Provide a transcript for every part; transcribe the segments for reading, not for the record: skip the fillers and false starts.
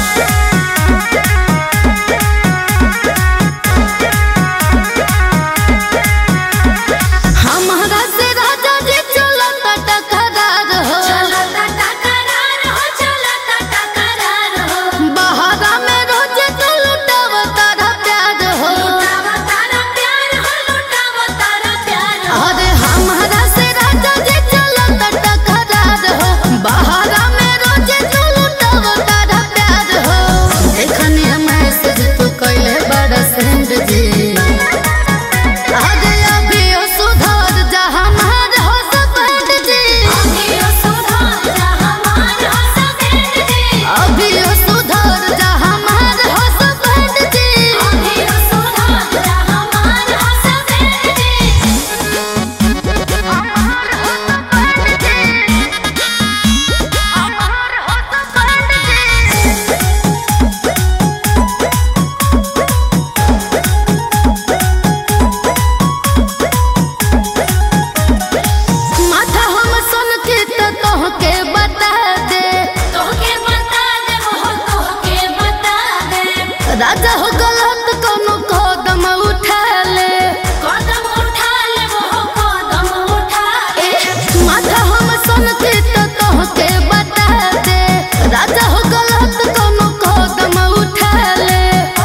राजा हो गलत कोनो कदम उठा ले वो कदम उठा ले माथा हम सुन के तो तोहके बता दे राजा हो गलत कोनो कदम उठा ले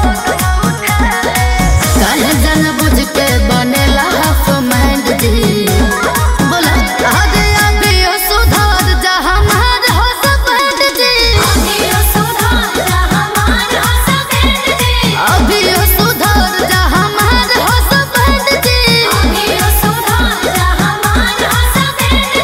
काहे जान बुझ के बनेला हाफ माइंड दी बोला आगे अभी सुधार जा हमार हो सब दी अभी सुधार जा हमार हो सब अभी सुधार जा हमार हो सब दी अभी सुधार जा हमार हो सब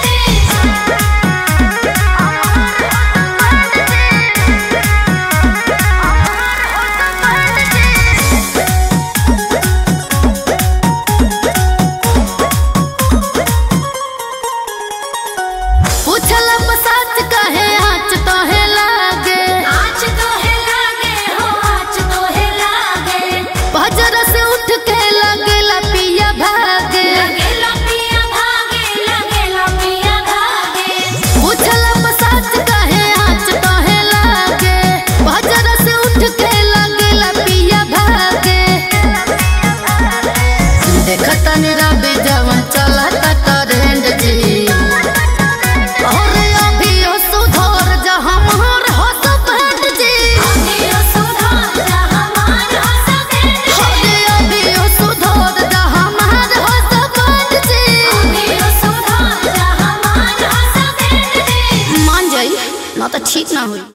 पूछला बसाच कहे आँच तो है लागे हो आँच तो है लागे बजर से उठ के लगेला पिया भागे पूछला बसाच कहे आँच तो है लागे बजर से उठ के लगेला पिया भागे देखता निरा बेजवन चलता ट्रेंड जी ना तो ठीक ना हुई।